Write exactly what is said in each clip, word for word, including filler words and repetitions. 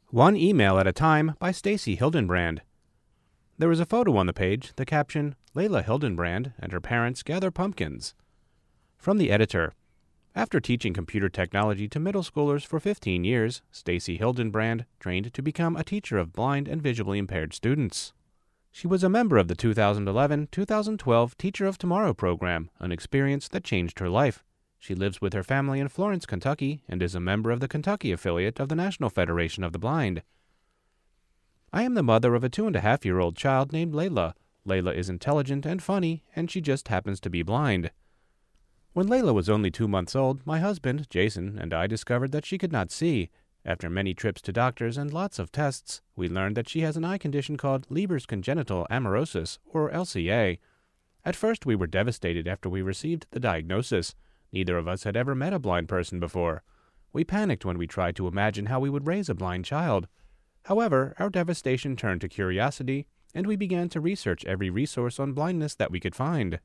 One Email at a Time by Stacy Hildenbrand. There was a photo on the page, the caption, Layla Hildenbrand and her parents gather pumpkins. From the editor. After teaching computer technology to middle schoolers for fifteen years, Stacy Hildenbrand trained to become a teacher of blind and visually impaired students. She was a member of the two thousand eleven to two thousand twelve Teacher of Tomorrow program, an experience that changed her life. She lives with her family in Florence, Kentucky, and is a member of the Kentucky affiliate of the National Federation of the Blind. I am the mother of a two-and-a-half-year-old child named Layla. Layla is intelligent and funny, and she just happens to be blind. When Layla was only two months old, my husband, Jason, and I discovered that she could not see. After many trips to doctors and lots of tests, we learned that she has an eye condition called Leber's congenital amaurosis, or L C A. At first, we were devastated after we received the diagnosis. Neither of us had ever met a blind person before. We panicked when we tried to imagine how we would raise a blind child. However, our devastation turned to curiosity, and we began to research every resource on blindness that we could find.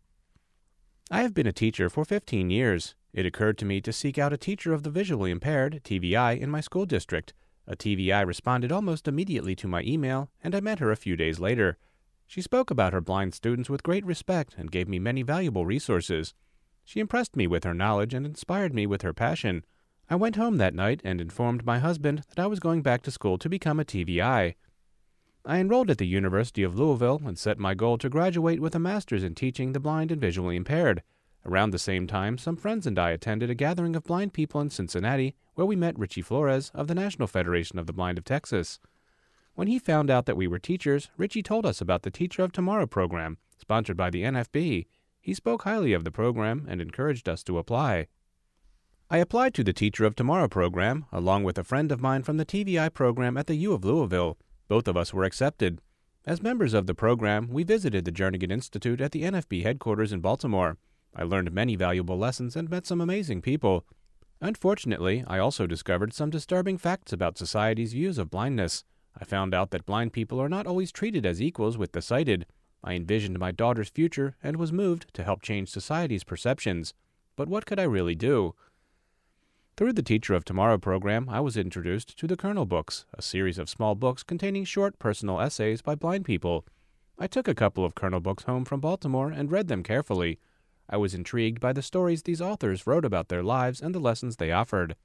I have been a teacher for fifteen years. It occurred to me to seek out a teacher of the visually impaired, T V I, in my school district. A T V I responded almost immediately to my email, and I met her a few days later. She spoke about her blind students with great respect and gave me many valuable resources. She impressed me with her knowledge and inspired me with her passion. I went home that night and informed my husband that I was going back to school to become a T V I. I enrolled at the University of Louisville and set my goal to graduate with a master's in teaching the blind and visually impaired. Around the same time, some friends and I attended a gathering of blind people in Cincinnati, where we met Richie Flores of the National Federation of the Blind of Texas. When he found out that we were teachers, Richie told us about the Teacher of Tomorrow program, sponsored by the N F B. He spoke highly of the program and encouraged us to apply. I applied to the Teacher of Tomorrow program, along with a friend of mine from the T V I program at the U of Louisville. Both of us were accepted. As members of the program, we visited the Jernigan Institute at the N F B headquarters in Baltimore. I learned many valuable lessons and met some amazing people. Unfortunately, I also discovered some disturbing facts about society's views of blindness. I found out that blind people are not always treated as equals with the sighted. I envisioned my daughter's future and was moved to help change society's perceptions. But what could I really do? Through the Teacher of Tomorrow program, I was introduced to the Kernel Books, a series of small books containing short personal essays by blind people. I took a couple of Kernel Books home from Baltimore and read them carefully. I was intrigued by the stories these authors wrote about their lives and the lessons they offered.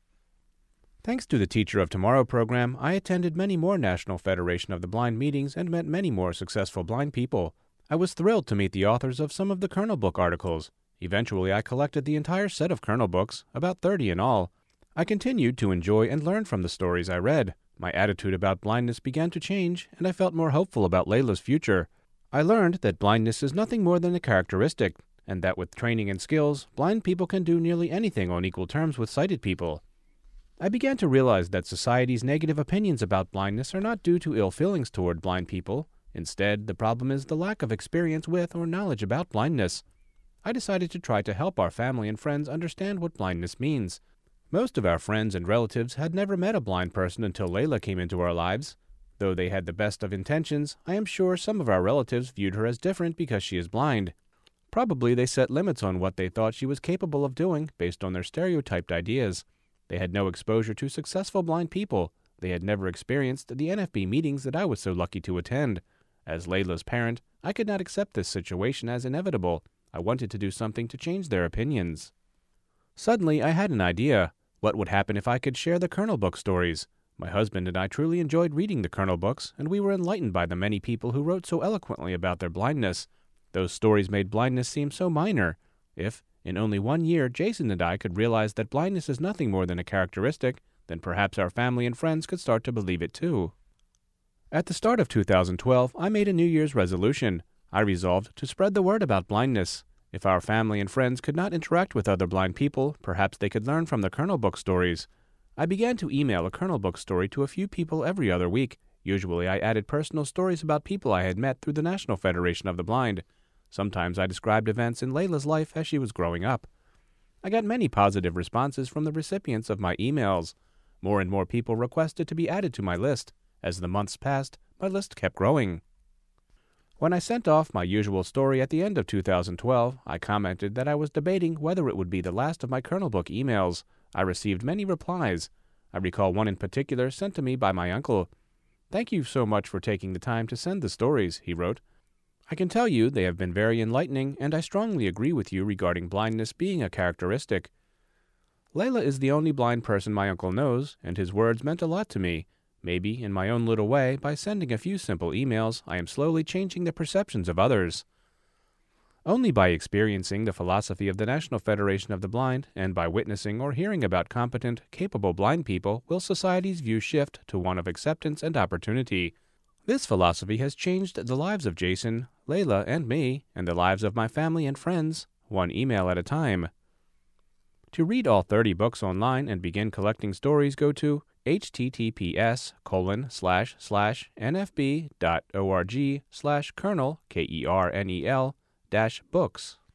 Thanks to the Teacher of Tomorrow program, I attended many more National Federation of the Blind meetings and met many more successful blind people. I was thrilled to meet the authors of some of the Kernel Book articles. Eventually, I collected the entire set of Kernel Books, about thirty in all. I continued to enjoy and learn from the stories I read. My attitude about blindness began to change, and I felt more hopeful about Layla's future. I learned that blindness is nothing more than a characteristic, and that with training and skills, blind people can do nearly anything on equal terms with sighted people. I began to realize that society's negative opinions about blindness are not due to ill feelings toward blind people. Instead, the problem is the lack of experience with or knowledge about blindness. I decided to try to help our family and friends understand what blindness means. Most of our friends and relatives had never met a blind person until Layla came into our lives. Though they had the best of intentions, I am sure some of our relatives viewed her as different because she is blind. Probably they set limits on what they thought she was capable of doing based on their stereotyped ideas. They had no exposure to successful blind people. They had never experienced the N F B meetings that I was so lucky to attend. As Layla's parent, I could not accept this situation as inevitable. I wanted to do something to change their opinions. Suddenly, I had an idea. What would happen if I could share the Kernel Book stories? My husband and I truly enjoyed reading the Kernel Books, and we were enlightened by the many people who wrote so eloquently about their blindness. Those stories made blindness seem so minor. If, in only one year, Jason and I could realize that blindness is nothing more than a characteristic, then perhaps our family and friends could start to believe it too. At the start of two thousand twelve, I made a New Year's resolution. I resolved to spread the word about blindness. If our family and friends could not interact with other blind people, perhaps they could learn from the Kernel Book stories. I began to email a Kernel Book story to a few people every other week. Usually I added personal stories about people I had met through the National Federation of the Blind. Sometimes I described events in Layla's life as she was growing up. I got many positive responses from the recipients of my emails. More and more people requested to be added to my list. As the months passed, my list kept growing. When I sent off my usual story at the end of two thousand twelve, I commented that I was debating whether it would be the last of my Kernel Book emails. I received many replies. I recall one in particular sent to me by my uncle. "Thank you so much for taking the time to send the stories," he wrote. "I can tell you they have been very enlightening, and I strongly agree with you regarding blindness being a characteristic. Layla is the only blind person my uncle knows, and his words meant a lot to me. Maybe, in my own little way, by sending a few simple emails, I am slowly changing the perceptions of others. Only by experiencing the philosophy of the National Federation of the Blind, and by witnessing or hearing about competent, capable blind people, will society's view shift to one of acceptance and opportunity. This philosophy has changed the lives of Jason, Layla, and me, and the lives of my family and friends, one email at a time." To read all thirty books online and begin collecting stories, go to https colon slash slash nfb.org slash kernel, K E R N E L, dash books.